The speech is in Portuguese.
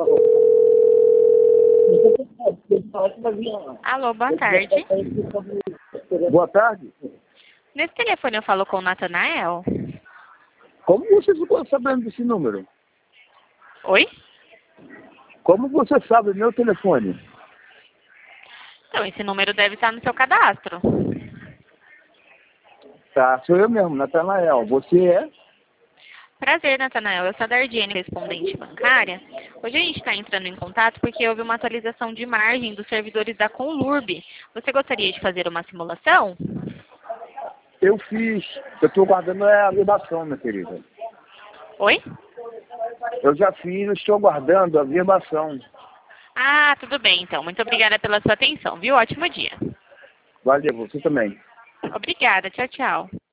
Alô, boa tarde. Boa tarde. Nesse telefone eu falo com o Natanael? Como você ficou sabendo desse número? Oi? Como você sabe meu telefone? Então, esse número deve estar no seu cadastro. Tá, sou eu mesmo, Natanael. Você é? Prazer, Natanael. Eu sou a Dardiene, respondente bancária. Hoje a gente está entrando em contato porque houve uma atualização de margem dos servidores da Conlurb. Você gostaria de fazer uma simulação? Eu fiz. Eu estou guardando a verbação, minha querida. Oi? Eu já fiz, eu estou guardando a verbação. Ah, tudo bem, então. Muito obrigada pela sua atenção, viu? Ótimo dia. Valeu, você também. Obrigada. Tchau, tchau.